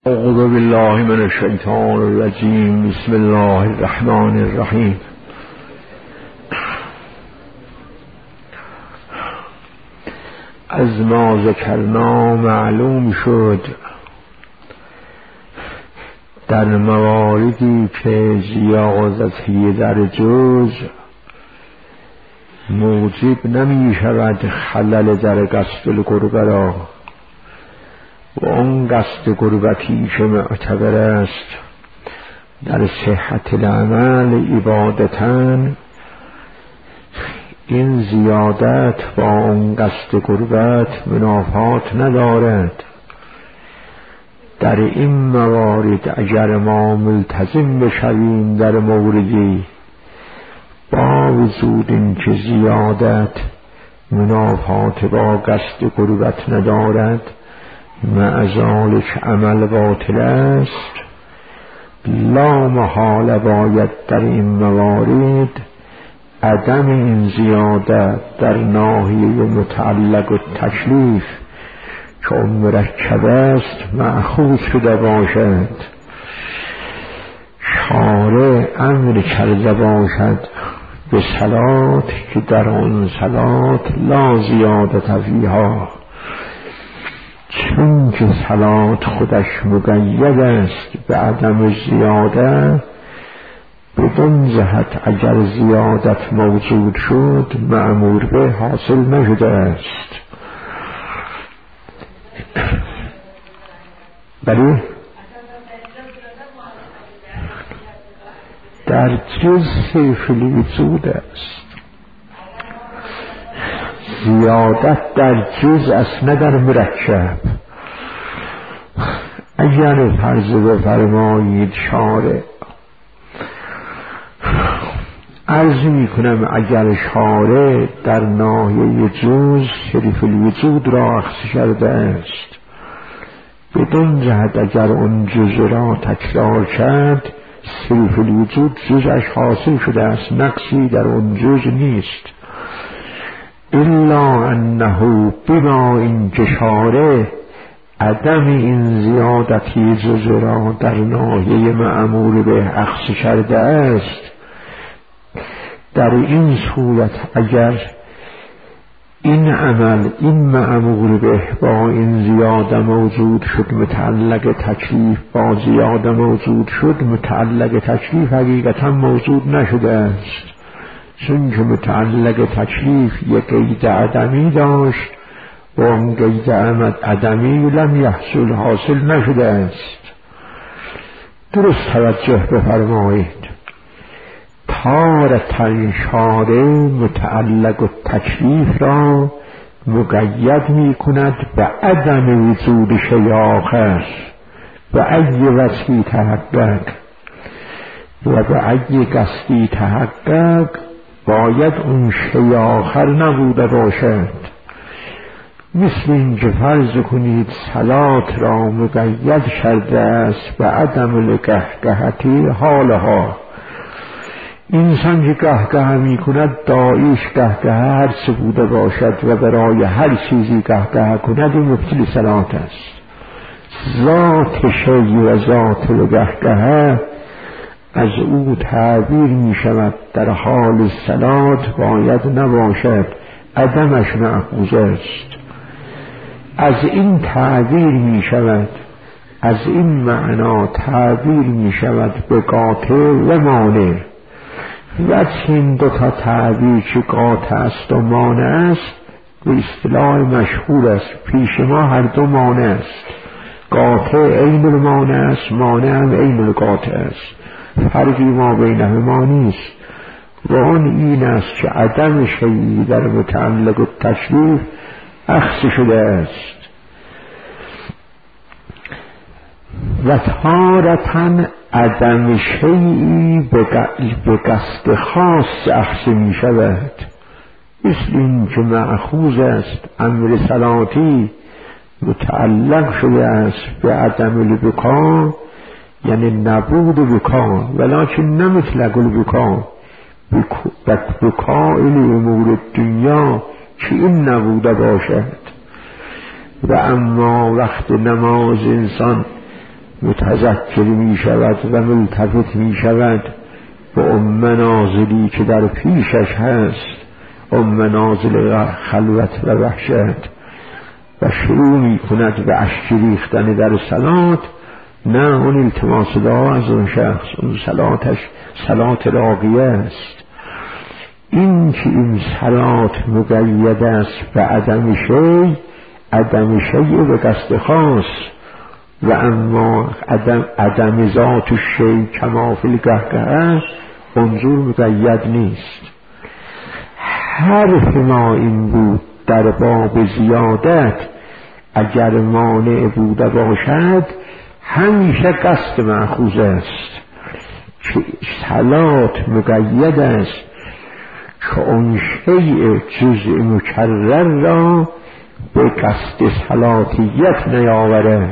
اعوذ بالله من الشیطان الرجیم. بسم الله الرحمن الرحیم. از ما ذکرنا معلوم شد در مواردی که زیادتی در جز موجب نمی شود خلل در قصد القربه را، و اون قصد قربتی که معتبر است در صحت العمل عبادتاً، این زیادت با اون قصد قربت منافات ندارد. در این موارد اگر ما ملتزم بشویم در موردی با وجود اینکه زیادت منافات با قصد قربت ندارد، مع ذلک عمل باطل است، لا محال باید در این موارد عدم این زیادت در ناحیه متعلق و تکلیف که اون مرکب است مأخوذ شده باشد. شارع امر کرده باشد به صلات که در آن صلات لا زیادت فیها، چون که صلات خودش مقید است به عدم زیادت، بدون جهت اگر زیادت موجود شد مأمور به حاصل نشده است. بله در جز فی الوجود است، زیادت در جز است نه در مرکب. اگر فرض بفرمایید شارع، عرض می کنم اگر شارع در ناحیه جز شریف الوجود را اخذ کرده است، بدون جهت اگر اون جز را تکرار کرد، شریف الوجود جزش حاصل شده است، نقصی در اون جز نیست. الا انه بما این شارع عدم این زیادتی جز را در ناحیه مأمور به اخذ کرده است، در این صورت اگر این عمل این مأمور به با این زیاده موجود شد، متعلق تکلیف با زیاده موجود شد، متعلق تکلیف حقیقتا موجود نشده است، چون که متعلق تکلیف یک قید عدمی داشت و اون قید عدمی لم یحصل حاصل نشده است. درست توجه بفرمایید. تارة شارع متعلق و تکلیف را مقید می کند به عدم وجود شیء آخر، به ای وجهی تحقق و به ای قصدی تحقق، باید اون شیء آخر نبوده باشد. مثل این که فرض کنید صلات را مقید کرده است به عدم القهقهتی حالها. انسان که قهقه می کند دایش قهقه هر چه بوده باشد و برای هر چیزی قهقه کند، این مبطل صلات است. ذات شیء و ذات القهقه از او تعبیر می شود در حال صلات باید نباشد، عدمش مأخوذ است. از این تعبیر می شود، از این معنا تعبیر می شود به قاطع و مانع. و این دو تا تعبیر که قاطع است و مانع است به اصطلاح مشهور است، پیش ما هر دو مانع است. قاطع عین المانع است، مانع هم عین القاطع است، فرقی ما بینهما نیست. و اون این است که عدم شیئی در متعلق و تکلیف اخذ شده است. و تارةً عدم شیئی به قصد خاص اخذ می شود، مثل این که مأخوذ است امر صلاتی متعلق شده است به عدم البکا، یعنی نبود بکا، ولکن نه مطلق البکا، بکا امور دنیا که این نبوده باشد. و اما وقت نماز انسان متذکر می شود و ملتفت می شود به نازلی که در پیشش هست، نازل خلوت و وحشت، و شروع می کند به اشک ریختن در صلات. نه، اون التماس دعا از اون شخص، اون صلاتش صلات راقیه است. این که این صلات مقید است به عدم شیء به قصد خاص، و اما عدم ذات الشیء کما فی القهقه منظور مقید نیست. حرف ما این بود در باب زیادت اگر مانع بوده باشد همیشه قصد مأخوذ است، که صلات مقید است که اون شیء جزء مکرر را به قصد صلاتیت نیاورد.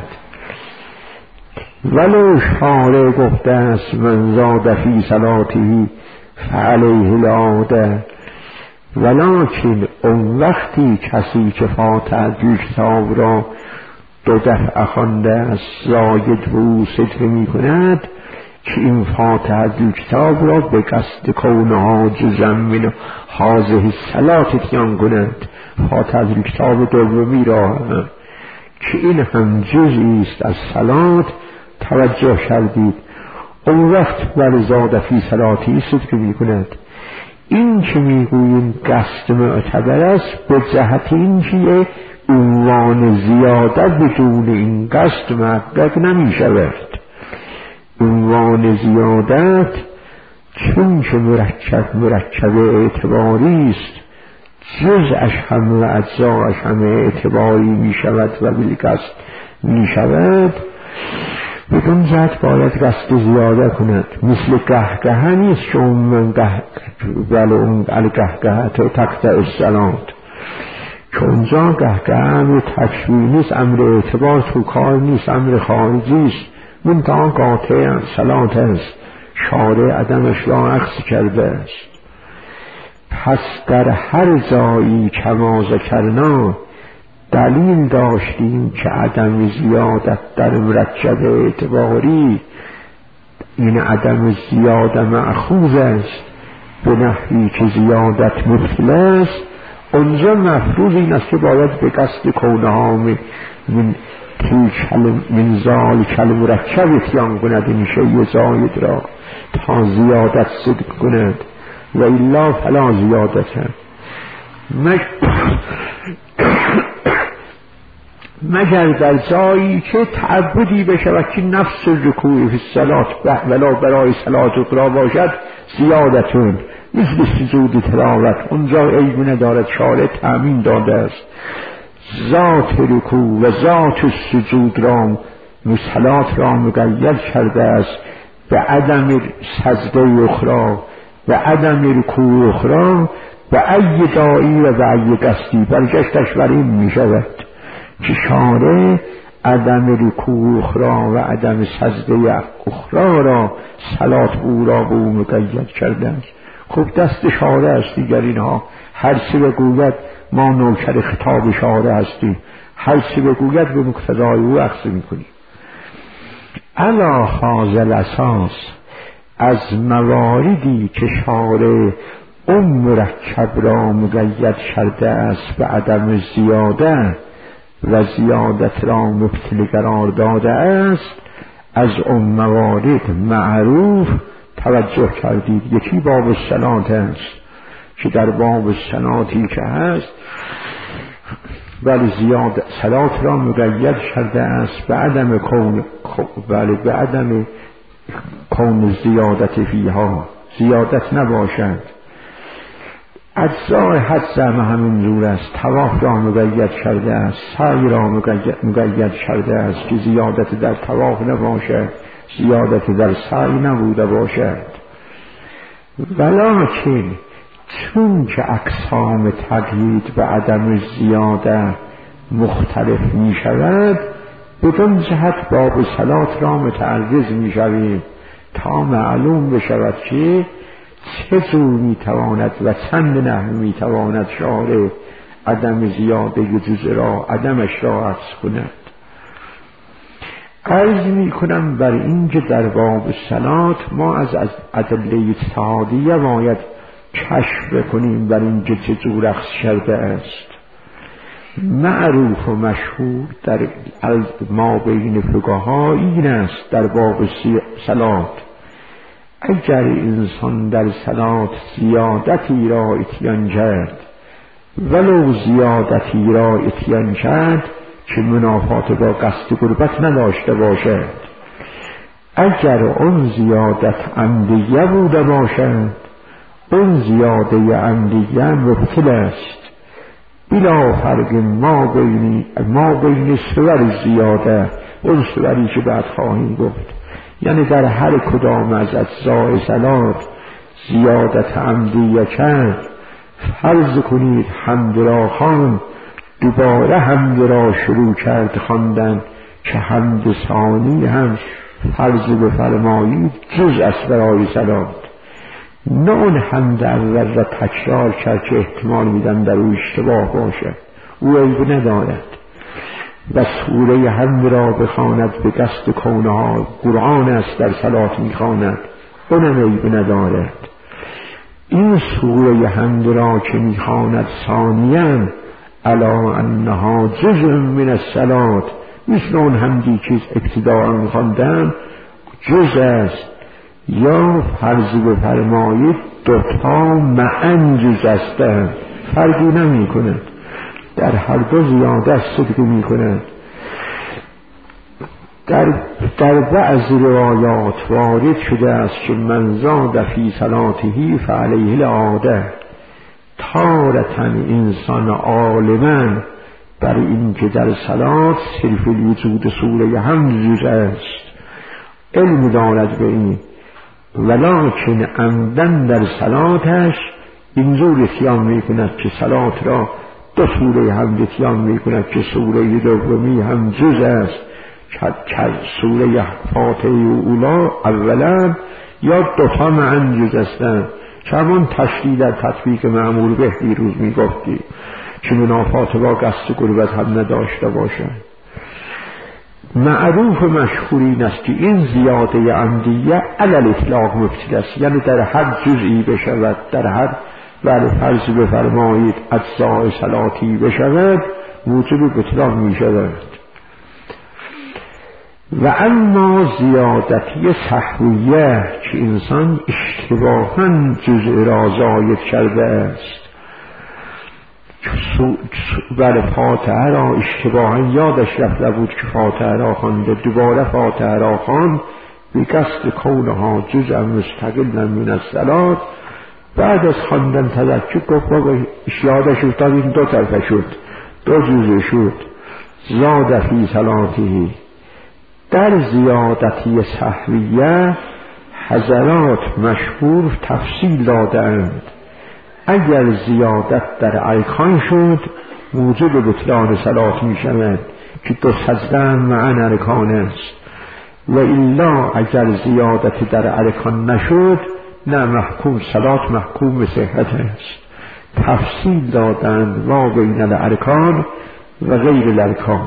ولو شارع گفته است من زاد فی صلاته فعلیه العاده، ولکن اون وقتی کسی که فاتحه کتاب را 2 دفعه خوانده است زاید و او صدقه می کند که این فاتحه کتاب را به قصد کونها جزء من هذه الصلاة اتیان کند. فاتحه کتاب دومی را که این هم جزئی است از صلات توجه کردید، اون وقت بر زاد فی صلاتی صدقه می کند. این که میگوییم قصد معتبر است به جهت این که عنوان زیادت بدون این قصد محقق نمی شود. عنوان زیادت چون که مرکب اعتباری است، جزءش هم و اجزاش هم اعتباری می شود و بالقصد می شود، بدون جهت باید قصد زیاده کند. مثل قهقه نیست که اون قهقه تقطع الصلات، که اونجا قهقه امر تکوینی نیست، امر اعتبار تو کار نیست، امر خارجی است، منتها قاطع صلات است، شارع عدمش را عکس کرده است. پس در هر جایی کما ذکرنا دلیل داشتیم که عدم زیادت در مرکب اعتباری، این عدم زیاده مأخوذ است به نحوی که زیادت مبطل است. اونجا مفروض این است که باید به قصد کونها من زال کل مرکب اتیان کند، این شیء زاید را تا زیادت صدق کند، و الا فلا زیادت. مگر در جایی که تعبدی بشود که نفس رکوع فی الصلاة ولا برای صلاة اخرى باشد زیادتون، مثل سجود تلاوت، اونجا عیب ندارد، شارع تأمین داده است. ذات رکوع و ذات سجود را صلات را مقید کرده است به عدم سجده اخرى و عدم رکوع اخرى و ای داعی و ای قصدی. برگشتش بر این می شود که شارع عدم رکوع اخرى و عدم سجده اخرى را صلات او را به او مقید کرده است. خب دست شارع است دیگر، اینها هر چه بگوید ما نوکر خطاب شارع هستیم، هر چه بگوید به مقتضای او اخذ میکنیم. علی هذا الاساس از مواردی که شارع اون مرکب را مقید کرده است به عدم زیاده و زیادت را مبطل قرار داده است، از اون موارد معروف توجه کردید. یکی باب الصلات است که در باب الصلاتی که هست ولی زیاد صلات را مقید کرده است به عدم کون زیادت فیها، زیادت نباشد. اجزای حج همین جور است، طواف را مقید کرده است، سعی را مقید کرده است که زیادت در طواف نباشد، زیادت در سعی نبوده باشد. ولکن چون که اقسام تقیید به عدم زیاده مختلف می شود، بدون جهت باب صلات را متعرض می شویم تا معلوم بشود که چطور می تواند و چند نحو می تواند شارع عدم زیاده جزء را عدمش را عکس کند. عرض می کنم بر این که در باب صلات ما از ادله اتحادیه باید کشف کنیم بر این که چطور اخذ کرده است. معروف و مشهور در ما بین فقها این است در باب صلات اگر انسان در صلات زیادتی را اتیان کرد ولو زیادتی را اتیان کرد که منافات با قصد قربت نداشته باشد، اگر اون زیادت عمدیه بوده باشد اون زیاده عمدیه مبطل است بلا فرق ما بین صور زیاده اون صوری که بعد خواهیم گفت. یعنی در هر کدام از اجزای صلات زیادت عمدیه کرد، فرض کنید حمد را خواند دوباره حمد را شروع کرد خواندن که حمد ثانی هم فرض بفرمایید جز است برای صلات، نه اون حمد اول را تکرار کرد که احتمال میدن در او اشتباه باشد، او عیب ندارد و سوره حمد را بخواند به قصد کونها قرآن است در صلات میخواند اونم عیب ندارد. این سوره حمد را که میخواند ثانیاً الا انها جزء من الصلات، مثل اون حمدی که ابتداء خواندم جز است، یا فرض بفرمایید دوتا معا جز هستند، فرقی نمی کند، در هر دو زیاده صدق می کند. در بعض روایات وارد شده است که من زاد فی صلاته فعلیه العاده، تارة انسان عالما بر این که در صلات صرف الوجود سوره حمد جز است علم دارد به این، ولکن عمدن در صلاتش اینجور اتیان می کند که صلات را دو سوره حمد اتیان می کند که سوره دومی هم جز است که سوره فاتحه اولا اولا یا دوتا معا جز هستند که همون تشریح در تطبیق معمول به دیروز می گفتی که منافات با قصد قربت هم نداشته باشند. معروف مشهور این است که این زیاده عمدیه علل اطلاق مبطل است، یعنی در هر جزئی بشود، در هر فرض بفرمایید اجزای صلاتی بشود موجب بطلان می شود. و اما زیادتی سهویه که انسان اشتباهاً جزء را زاید کرده است، بله فاتحه را اشتباهاً یادش رفته بود که فاتحه را خوانده، دوباره فاتحه را خواند به قصد کونها جزء مستقلا من الصلات، بعد از خواندن تذکر گفت بابا یادش افتاد این دو طرفه شد، دو جزء شد، زاد فی صلاته. در زیادتی سهویه حضرات مشهور تفصیل دادند، اگر زیادت در ارکان شد موجب بطلان صلات می شود که دو سجده معن ارکان است، و الا اگر زیادت در ارکان نشد نه محکوم صلات محکوم به صحت است. تفصیل دادند ما بین الارکان و غیر الارکان.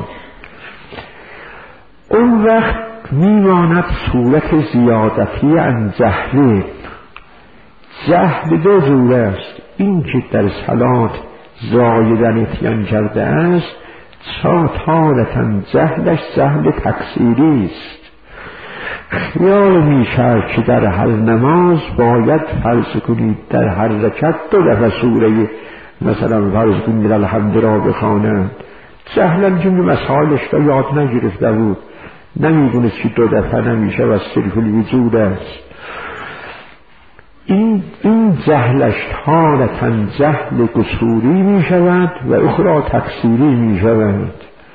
اون وقت میماند صورت زیادتی عن جهل. جهل دو جور است، این که در صلات زایدن اتیان کرده است تارة جهلش جهل تقصیری است، خیال می‌کرد که در هر نماز باید فرض کنید در هر رکعت دو دفعه سوره مثلا فرض کنید الحمد را بخوانند، جهلا که مسائلش را یاد نگرفته بود، نمیدونست که دو دفعه نمیشه و صرف الوجود است. این جهلش تارة جهل قصوری می شود و اخرى تقصیری می شود.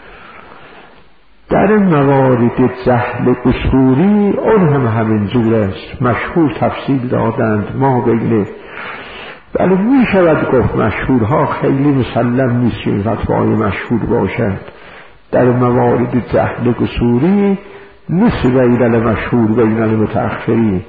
در موارد جهل قصوری اون هم همین جور است، مشهور تفصیل دادند ما بین، بله می شود گفت مشهورها خیلی مسلم نیست که فتوای مشهور باشد. در موارد جهل قصوری مثل بین مشهور بین المتأخرین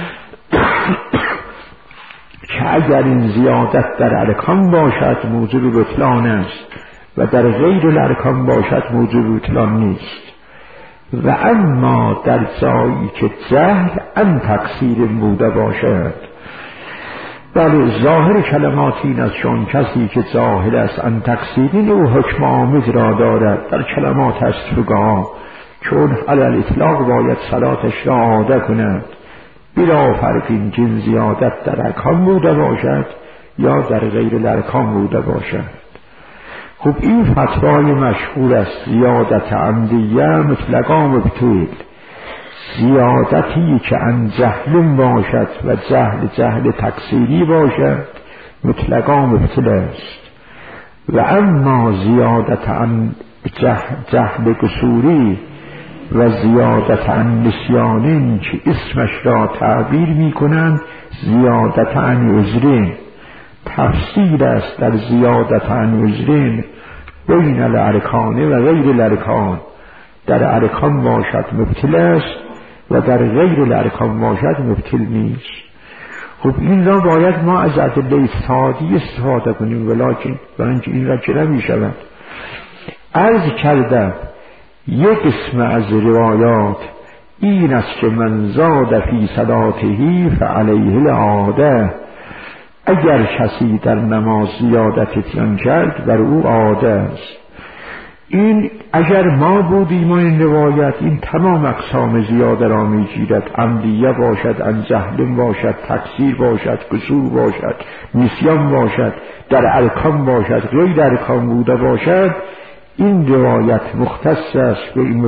که اگر این زیادت در ارکان باشد موجب بطلان است و در غیر الارکان باشد موجب بطلان نیست. و اما در جایی که جهل ان تقصیر بوده باشد. بله ظاهر کلمات این است چون کسی که جاهل است ان تقصیرین او حکم آمد را دارد در کلمات است فقها، چون علی الاطلاق باید صلاتش را عاده کند بلا فرق این جن زیادت در ارکان بوده باشد یا در غیر ارکان بوده باشد. خب این فتوای مشهور است زیادت عمدیه مطلقا مبطل، زیادتی که عن جهل باشد و جهل تقصیری باشد مطلقا مبطل است. و اما زیادت عن جهل قصوری و زیادت عن نسیانین که اسمش را تعبیر می کنند زیادت عن عذرین، تفسیر است در زیادت عن عذرین بین الارکان و غیر الارکان، در ارکان باشد مبطل است و در غیر الارکان باشد مبطل نیست. خب این را باید ما از ادله سادی استفاده کنیم، ولکن این را چه نمی شود. عرض کردم یک قسم از روایات این است که من زاد فی صلاته فعلیه العاده، اگر کسی در نماز زیادت اتیان کرد بر او عاده است. این اگر ما بودیم و این روایت این تمام اقسام زیاده را می گیرد، عمدیه باشد، عن جهل باشد، تقصیر باشد، قصور باشد، نسیان باشد، در ارکان باشد، غیر ارکان بوده باشد. این روایت مختص است به این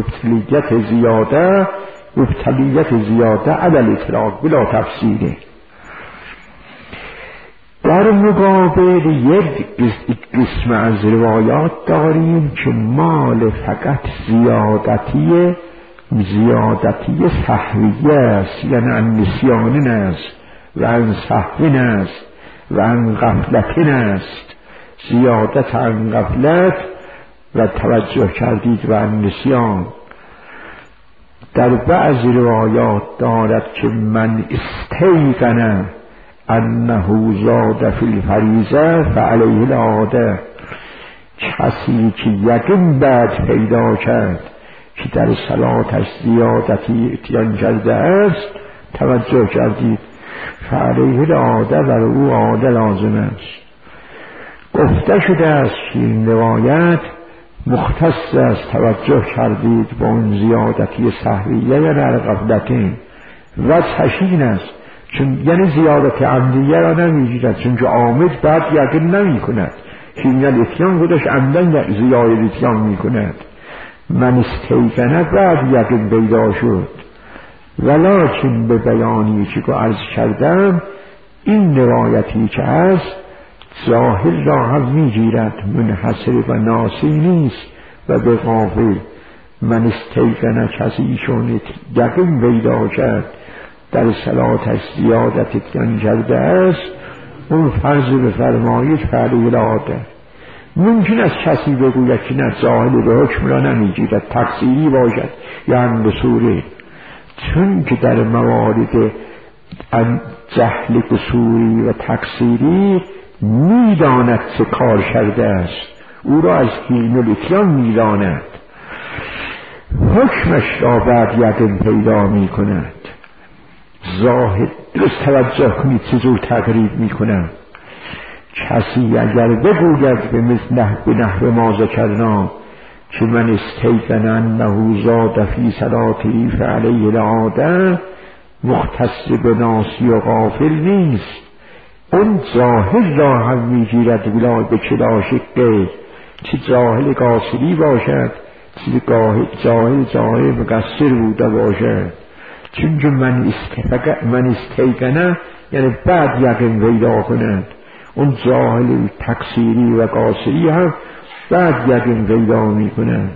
مبتلیت زیاده علی الاطلاق بلا تفسیره. در مقابل یک قسم از روایات داریم که مال فقط زیادتی سهویه است، یعنی عن نسیان است و عن سهو است و عن غفلت است. زیادت عن غفلت و توجه کردید و عن نسیان. در بعض روایات دارد که من استیقن انه زاد فی الفریضه فعلیه العاده، کسی که یقین بعد پیدا کرد که در صلاتش زیادتی اتیان کرده است، توجه کردید فعلیه العاده بر او عاده لازم است. گفته شده است که این روایت مختص است، توجه کردید با اون زیادتی سهویه یا در غفلتین و تشین است، چون یعنی زیادت عمدیه را نمیگیرد، چون که عامد بعد یقین نمی کند که این الاتیان خودش عمدن زیاده اتیان می کند. من استیقنه بعد یقین پیدا شد. ولکن به بیانی که عرض کردم این روایتی که هست ظاهر را هم میگیرد، منحصر و ناسی نیست و به غافل. من استیقنه کسی چون یقین پیدا کرد در صلاتش زیادت اتیان کرده است، اون فرض بفرمایید فعلیه العاده. ممکن است کسی بگوید که نه جاهل به حکم را نمیگیرد، تقصیری باشد یا هم قصوری، چون که در موارد جهل قصوری و تقصیری میداند چه کار کرده است، او را از حین الاتیان میداند، حکمش را بعد یقین پیدا می کند. ظاهر درست توجه کنید چجور تقریب می کند. کسی اگر بگوید به نحو ما ذکرنا که من استیقن انه زاد فی صلاته فعلیه العاده، مختص به ناسی و غافل نیست، اون جاهل را هم میگیرد بلا به کلاشقه، چه جاهل قاصری باشد چه جاهل مقصر بوده باشد. چون که من استیقنه یعنی بعد یقین پیدا کند، اون جاهل تقصیری و قاصری هم بعد یقین پیدا می کند.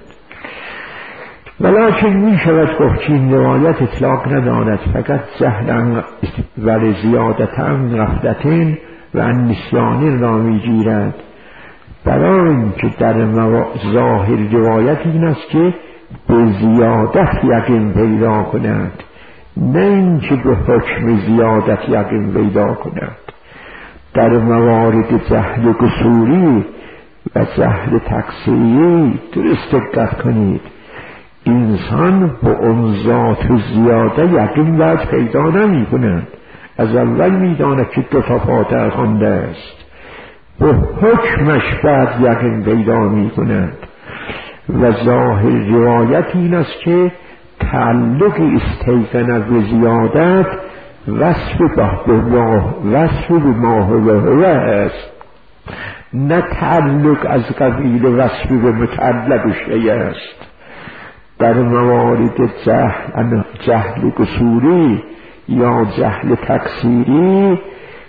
ولیکن می شود گفت که این روایت اطلاق ندارد، فقط جهل و زیادتا غفلتین و نسیانین را می گیرد. برای اینکه در ظاهر روایت این است که به زیادت یقین پیدا کند، نه اینکه به حکم زیادت یقین پیدا کند. در موارد جهل قصوری و جهل تقصیری درست دقت کنید، انسان با اون ذات زیاده یقین بعد پیدا نمی کند. از اول می داند که 2 تا فاتحه خوانده است، به حکمش بعد یقین پیدا می کند. و ظاهر روایت این است که تعلق استیقن به زیادت وصف به ماهوه است، نه تعلق از قبیل وصف به متعلق شیء است. در موارد جهل قصوری یا جهل تقصیری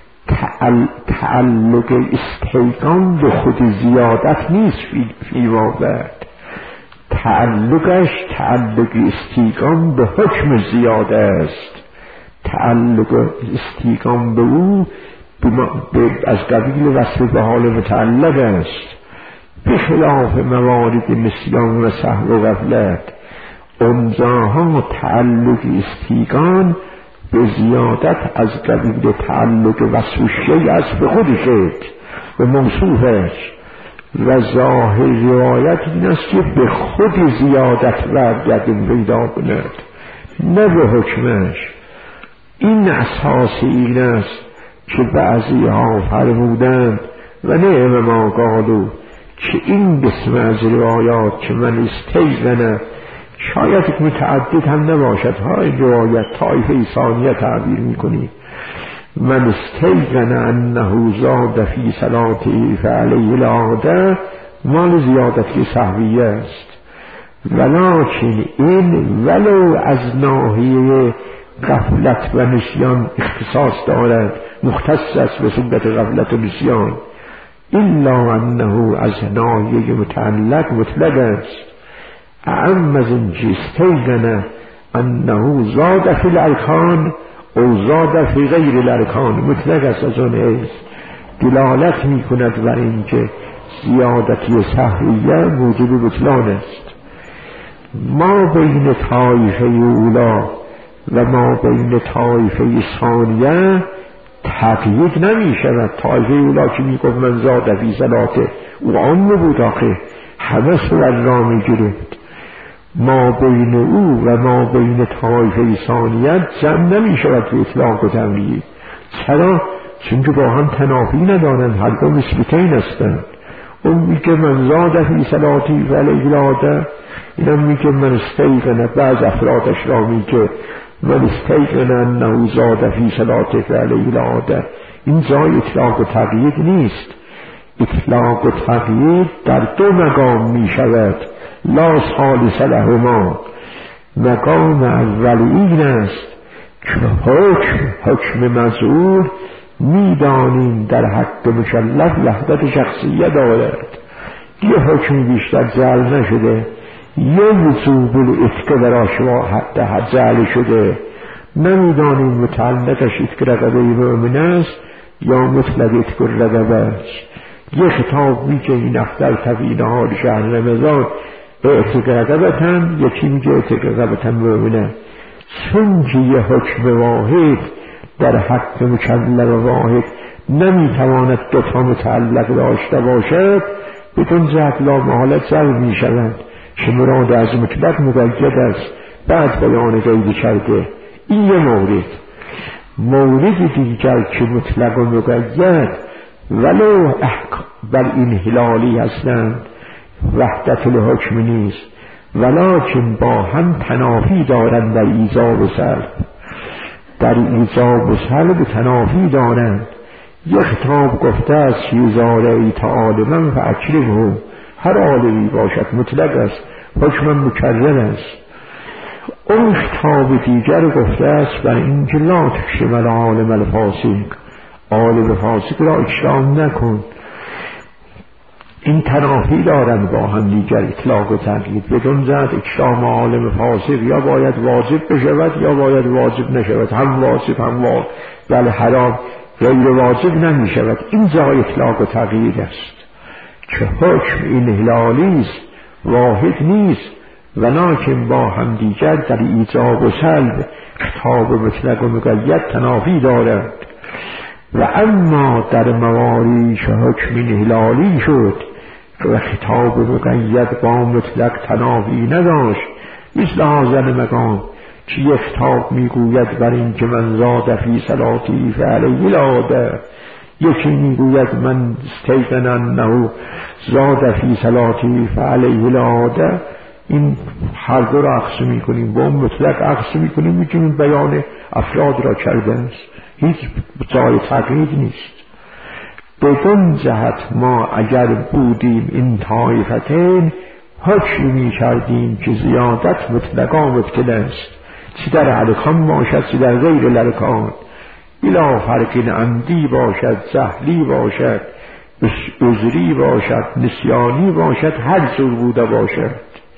تعلق استیقان به خود زیادت نیست فی واقع، تعلقش تعلق استیقان به حکم زیاده است. تعلق استیقان به او از قبیل وصف به حال متعلق است، بخلاف موارد نسیان و سهو و غفلت. اونجاها تعلق استیقان به زیادت از قبیل تعلق وصف شیء است به خودش به موصوفش. و ظاهر روایت این است که به خود زیادت یقین پیدا کند، نه به حکمش. این اساس این است که بعضی ها فرمودند و نعم ما قالوا که این قسم از روایات که من استیقنه شاید متعدد هم نباشد، های روایت طایفه ثانیه تعبیر میکنی. من استیقن انه زاد فی صلاته فعلیه العاده مال زیادتی سهویه است، ولکن این ولو از ناحیه غفلت و نسیان اختصاص دارد، مختص است به صورت غفلت و نسیان، الا انه از ناحیه متعلق مطلق است. اعم از این استیقن انه زاد فی الارکان او زاد فی غیر الارکان مطلق است. از آن است دلالت می کند بر اینکه زیادتی سهویه موجب بطلان است. ما بین طایفه اولا و ما بین طایفه ثانیه تقیید نمی شود. طایفه اولا که می گفت من زاد فی صلاته او آن بود، آخه همه سوال را می گرفت. ما بین او و ما بین طایفه ثانیت جمع نمی شود به اطلاق و تملیه. چرا؟ چون که با هم تنافی ندارند، هر دو مثبتین هستند. اون میگه من زاد فی صلاتی فعلیه العاده، اینم میگه من استیقن. بعض افرادش را میگه من استیقن انه زاد فی صلاتی فعلیه العاده. این جای اطلاق و تقیید نیست. اطلاق و تقیید در 2 مقام می شود، لا ثالث لهما. مقام اول این است که حکم مزعول میدانیم در حق مکلف وحدت شخصیه دارد، یه حکم بیشتر جعل نشده، یه وجوب الاتقا براش جعل شده. نمیدانیم متعلقش اتقا رقبه مؤمن است یا مطلق اتقا رقبه است. یه خطاب میگه این اختر تفیل حال شهر رمضان اعتق رقبتن، یکی میگه اعتق رقبتن مؤمنه. چون که یه حکم واحد در حق مکلف واحد نمیتواند 2 تا متعلق داشته باشد، بدون جهت لا محالت ضرب میشوند که مراد از مطلق مقید است. بعد بیان قید کرده. این یه مورد دیگر که مطلق و مقید ولو بر این هلالی هستند وحدت الحکم نیست، ولکن با هم تنافی دارند در ایجاب و سلب. در ایجاب و سلب تنافی دارند. یک خطاب گفته است چیزاره ای تعالی من فاکرمه، هر عالمی باشد مطلق است، حکم مکرر است. اون خطاب دیگر گفته است بر اینکه لا تشمل عالم الفاسق، عالم فاسق را اکرام نکن. این تنافی دارند با هم دیگر، اطلاق و تقیید. بدون ذات اکرام عالم فاسق یا باید واجب بشود یا باید واجب نشود، هم واجب هم بل حرام غیر واجب نمی شود. این جای اطلاق و تقیید است که حکم این هلالی است، واحد نیست، ولکن با هم دیگر در ایجاب و سلب خطاب مطلق و مقید تنافی دارد. و اما در مواردی که حکم این هلالی شد و خطاب مقید با مطلق تنافی نداشت، مثل حاضر مقام که یک تاب میگوید بر این که من زاد فی صلاتی فعلیه العاده، یکی میگوید من استیقن انه زاد فی صلاتی فعلیه العاده. این هر دو را عکس میکنیم، با مطلق عکس میکنیم، میتونیم بیان افراد را کرده است، هیچ جای تقلید نیست. بدون جهت ما اگر بودیم این طایفتین حکم میکردیم که زیادت مطلقا مبتل است، چی در الکان باشد چی در غیر الکان، بلا فرق عمدی باشد، جهلی باشد، عذری باشد، نسیانی باشد، هر جور بوده باشد.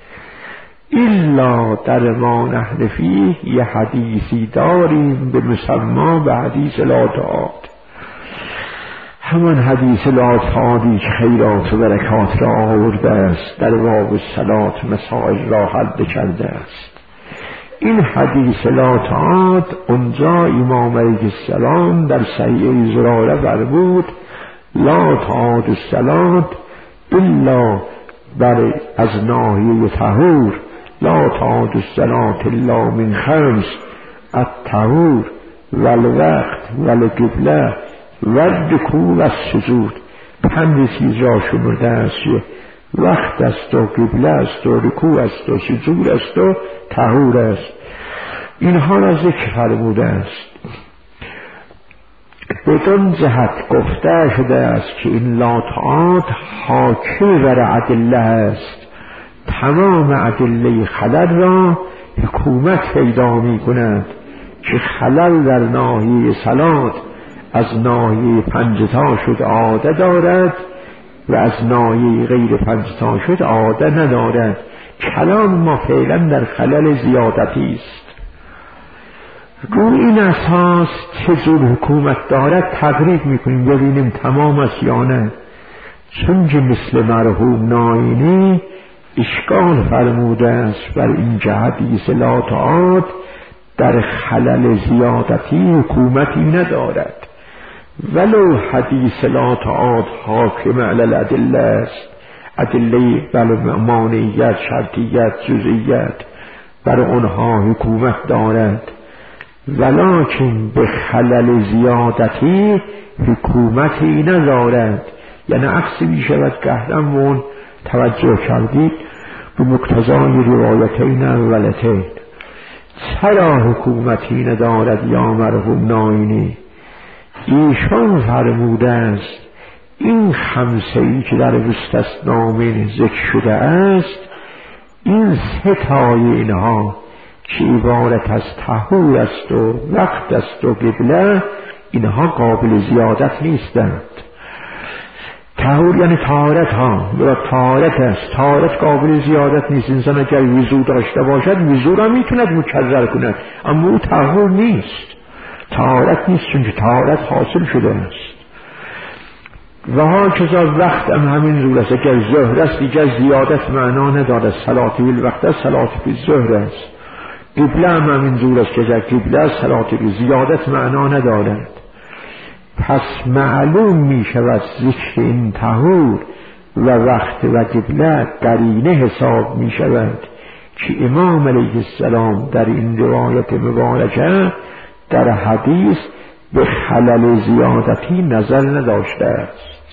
الا در ما نحن فیه یه حدیثی داریم به مسما به حدیث لا تعاد، همان حدیث لا تعادی که خیرات و برکات را آورده است، در باب الصلات مسائل را حل کرده است. این حدیث لا تعاد اونجا امام علیه السلام در صحیح زراره فرمود لا تعاد الصلات الا بر از ناحیه طهور، لا تعاد الصلات الا من خمس الطهور والوقت والقبله والرکوع والسجود. 5 چیز را شمرده است، وقت است و قبله است و رکوع است و سجود است و طهور است. اینها را ذکر فرموده است. بدون جهت گفته شده است که این لا تعاد حاکم بر ادله است، تمام ادله خلل را حکومت پیدا می کند که خلل در ناحیه صلات از ناحیه پنجتا شد عاده دارد و از ناحیه غیر پنجتا شد عاده ندارد. کلام ما فعلا در خلل زیادتی است. روی این اساس چه جور حکومت دارد تقریب میکنیم ببینیم تمام است یا نه. چون که مثل مرحوم ناینی اشکال فرموده است بر این حدیث لا تعاد در خلل زیادتی حکومتی ندارد، ولو حدیث لا تعاد حاکم علی الادله است، ادله مانعیت، شرطیت، جزئیت بر آنها حکومت دارد، ولکن به خلل زیادتی حکومتی ندارد. یعنی عکس می شود قهرمون توجه کردید به مقتضای روایتین اولتین. چرا حکومتی ندارد یا مرحوم ناینی؟ ایشان فرموده است این خمسه‌ای که در مستثنامین ذکر شده است، این 3 تای اینها که عبارت از طهور است و وقت است و قبله، اینها قابل زیادت نیستند. طهور یعنی طهارت ها، طهارت است، طهارت قابل زیادت نیست. انسان اگر وضو داشته باشد وضو را میتوند مکرر کند، اما او طهور نیست، طهارت نیست، چون که طهارت حاصل شده است. و هاکذا وقت هم همین جور است. اگر ظهر است دیگر زیادت معنا ندارد، صلاتی الوقت است، صلاتی فی الظهر است. قبله هم همین جور است که اگر قبله است صلاتی فی زیادت معنا ندارد. پس معلوم می شود ذکر این طهور و وقت و قبله قرینه حساب می شود که امام علیه السلام در این روایت مبارکه در حدیث به خلل زیادتی نظر نداشته است،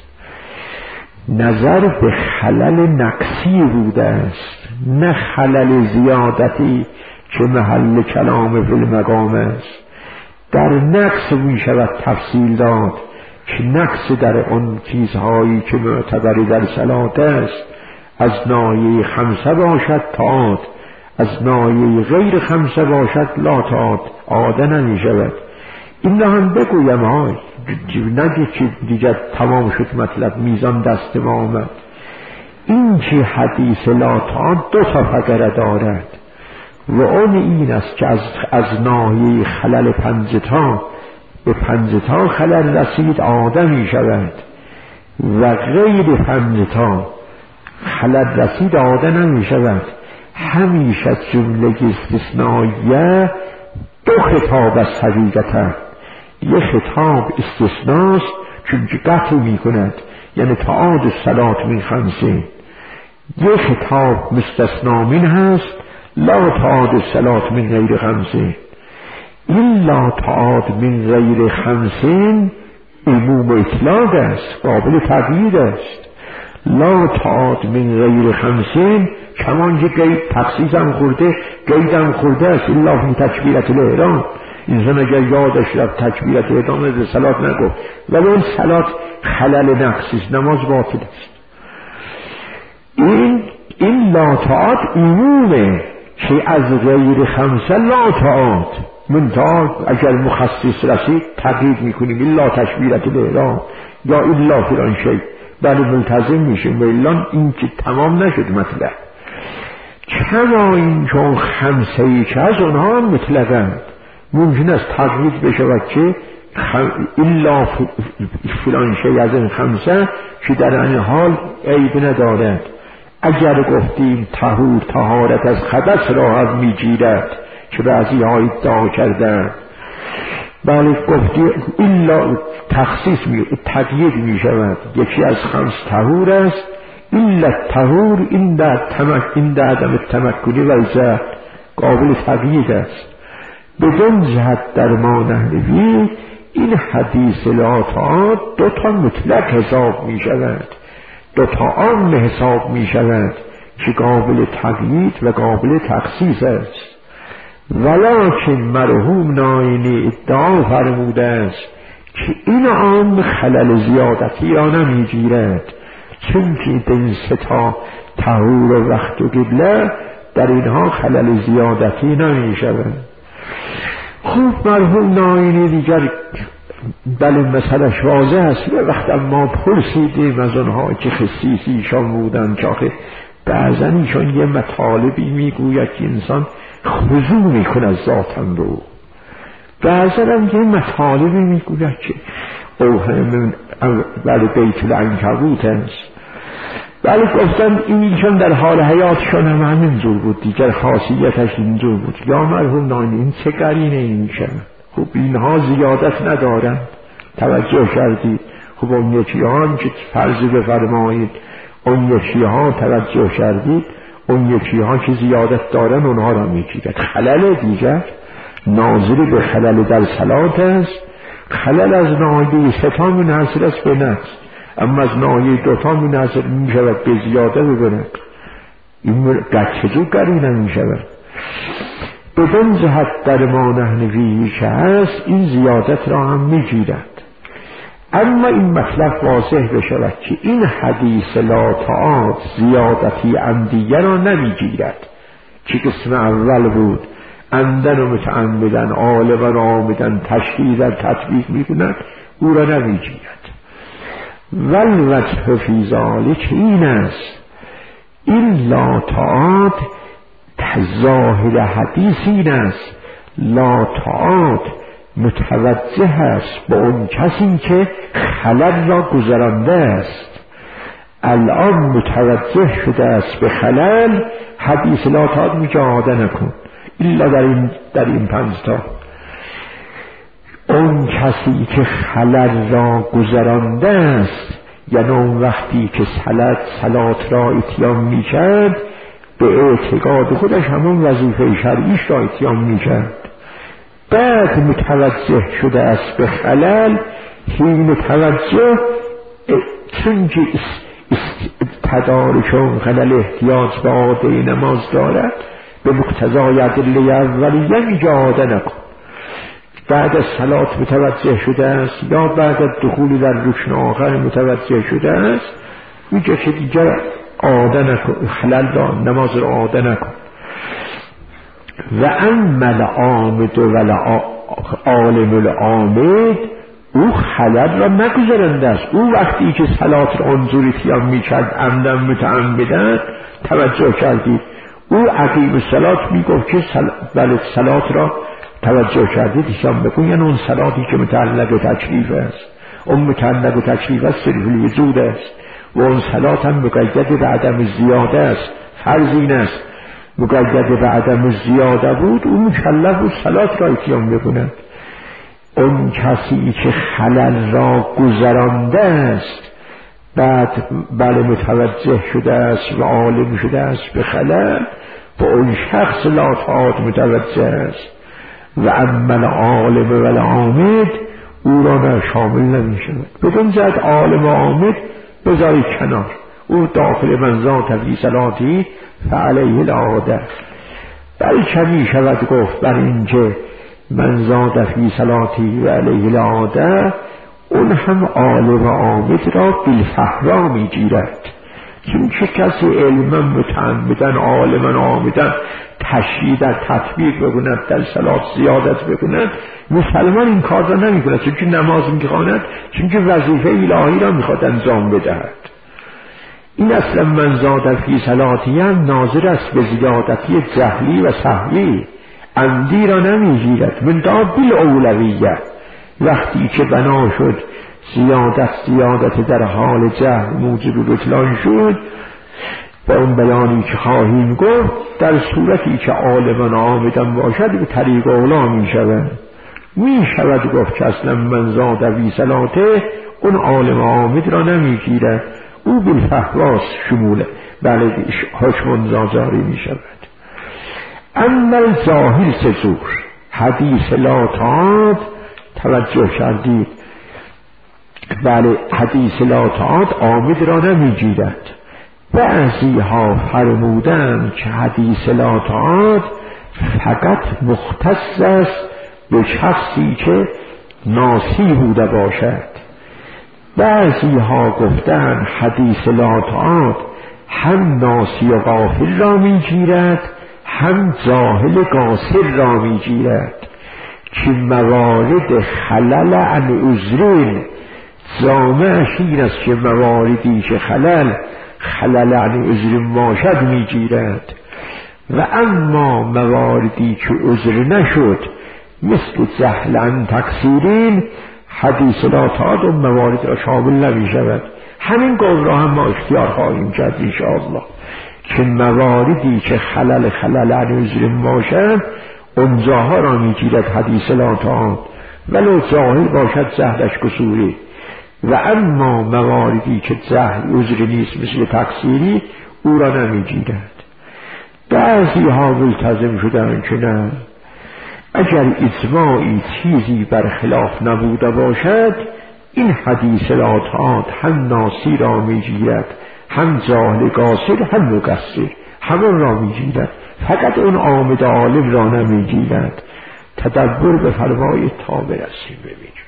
نظر به خلل نقصی بوده است، نه خلل زیادتی که محل کلام فی المقام است. در نقص می شود تفصیل داد که نقص در آن چیزهایی که معتبری در صلات است از ناحیه 5 باشد تعاد، از ناحیه غیر 5 باشد لا تعاد، عاده نمی شود. این هم بگویم های نگه که دیگر تمام شد مطلب، میزان دست ما آمد. این که حدیث لا تعاد 2 فقره دارد و اون این است که از ناحیه خلل 5 به 5 خلل رسید عاده می شود و غیر 5 خلل رسید عاده نمی شود. همیشه جمله استثنائیه 2 خطاب از حقیقتا، یک خطاب استثناست چون که قطع می کند یعنی تعاد الصلات من 5، یک خطاب مستثنا من هست لا تعاد الصلاة من غیر خمسین. این لا تعاد من غیر خمسین عموم اطلاق است، قابل تغییر است. لا تعاد من غیر خمسین کمان که قید تخصیص هم خورده، قید هم خورده است. الا فی تکبیرة الاحرام، انسان اگر یادش رفت تکبیرة الاحرام از صلات نگفت، ولی اون صلات خلل نقصی است، نماز باطل است. این لا تعاد عمومه که از غیر خمسه لا تعاد، منتها اگر مخصص رسید تقیید میکنیم الا تکبیرة الاحرام یا الا فلان شی، بله ملتزم میشیم. و الا این که تمام نشد مطلب. چرا این چون خمسه ای که از اونها هم مطلقند، ممکن است تقیید بشود که الا فلان شی از این خمسه که در این حال عیب ندارد. اگر گفتیم طهور طهارت از خبث را هم میگیرد که بعضی ها ادعا کردن، بله گفتی الا تخصیص تقیید می شود. یکی از خمس طهور است، الا طهور این در عدم تمکنی و ازت قابل تقیید است. بدون جهت در ما نحوی این حدیث لا تعاد دو تا مطلق حساب می شود، دو تا عام حساب می شود که قابل تقیید و قابل تخصیص است. ولکن مرحوم ناینی ادعا فرموده است که این عام خلل زیادتی را نمیگیرد، چون که این ستا طهور و وقت و قبله در اینها خلل زیادتی نمی شود. خوب مرحوم ناینی دیگر بله مسئلهش واضح است. وقتی ما پرسیدیم از آنها که خصیص ایشان بودن، چاخه بعضا ایشان یه مطالبی میگوید که انسان خضوع میکنه ذاتم رو، بعضا هم یه مطالبی میگوید که اوهم بله بیت العنکبوت است. بله گفتم ایشان در حال حیاتشان هم همینجور بود، دیگر خاصیتش اینجور بود. یا مرحوم ناینی این چه قرینه این میشن؟ خب اینها زیادت ندارن، توجه کردید؟ خب اون یکی ها هم که فرضی بفرمایید، اون یکی ها توجه کردید، اون یکی ها که زیادت دارن اونها را میگیرد. خلل دیگر ناظر به خلل در صلات است. خلل از ناحیه ستا منحصر است به نقص، اما از ناحیه دوتا منحصر می شود به زیاده ببرد. این چجور قرینه می شود؟ بدون جهت در ما نحنوی که هست این زیادت را هم می گیرد. اما این مطلب واضح بشود که این حدیث لا تعاد زیادتی عمدیه را نمی گیرد که قسم اول بود، عمدن و متعمدن عالما را آمدن تشدیدن تطبیق می کند، او را نمی گیرد. والوجه فی ذلک این است، این لا تعاد ظاهر حدیث این است، لا تعاد متوجه است به اون کسی که خلل را گذرانده است. الان متوجه شده است به خلل، حدیث لا تعاد میگه عاده نکن الا در این 5 تا. اون کسی که خلل را گذرانده است، یعنی اون وقتی که صلات را اتیان میکرد به اعتقاد خودش همون وظیفه شرعیش را اتیان میکرد، بعد متوجه شده است به خلل. حین توجه چون که تدارکون خلل احتیاج به عاده نماز دارد، به مقتضای ادله اولیه میگه عاده نکن. بعد از صلات متوجه شده است یا بعد از دخول در رکن آخر متوجه شده است، میگه که دیگر عاده نکن، خلل را نماز را عاده نکن. و اما العامد و عالم العامد، او خلل را نگذرنده است. او وقتی که صلات را انظوری تیام میکرد عمدن متعمدن، توجه کردید، او عقیب الصلات میگفت که صلات را توجه کردید ایشان بکن، یعنی اون صلاتی که متعلق و تکلیف است. اون متعلق و تکلیف است صرف الوجود است و اون صلات هم مقید به عدم زیاده است، فرض این است مقید به عدم زیاده بود، اون مکلف بود صلات را اتیان بکند. اون کسی که خلل را گذرانده است، بعد بله متوجه شده است و عالم شده است به خلل، به اون شخص لاطعات متوجه است و عمل عالم و العامد او را شامل نمی شود. بدون زد عالم و عامد بذاری کنار، او داخل من ذات فی صلاتی فعلیه العاده. بلکه می شود گفت بر اینکه من ذات فی صلاتی و علیه العاده اون هم عالم و عامد را بالفحرا می گیرد. چون که کسی علما متعمدن عالما عامدن تشدید تطبیق بکند در صلات زیادت بکند، مسلمان این کار را نمی کند، چون که نماز می خواند، چون که وظیفه الهی را می خواد انجام بدهد. این اصلا من زاد فی صلاتی هم ناظر است به زیادتی جهلی و سهوی، عمدی را نمی گیرد. من دا بالاولویه، وقتی که بنا شد زیادت در حال جهل موجب بطلان شد، با اون بیانی که خواهیم گفت در صورتی که عالمان عامدن باشد به طریق اولا می شود گفت که اصلا من زاد فی صلاته اون عالم عامد را نمی گیرد، او بالفحواس شموله، بله حکم زاجاری می شود. اول ظاهر سزور حدیث لاطعات، توجه کردید، بله حدیث لاطعات عامد را نمی گیرد. بعضی ها فرمودند که حدیث لاطعات فقط مختص است به شخصی که ناسی بوده باشد. بعضی ها گفتند حدیث لاطعات هم ناسی و غافل را می گیرد، هم جاهل قاصر را می گیرد، که موارد خلل عن عذرین جامعش این است که مواردی که خلل عن عذر باشد می گیرد، و اما مواردی که عذر نشد مثل جهل عن تقصیرین حدیث لاطعات و موارد را شامل نمی شود. همین قول را هم ما اختیار خواهیم کرد انشاءالله که مواردی که خلل عن عذر باشد اونجاها را می گیرد حدیث لاطعات، ولو جاهل باشد جهلش قصوری، و اما مواردی که جهل عذر نیست مثل تقصیری او را نمی گیرد. بعضی ها ملتزم شدن که نه، اگر اجماعی چیزی برخلاف نبوده باشد این حدیث لاطعات هم ناسی را می گیرد، هم جاهل قاصر، هم مقصر، همون را می گیرد، فقط اون عامد عالم را نمی گیرد. تدبر به فرمای تا برسیم ببینیم.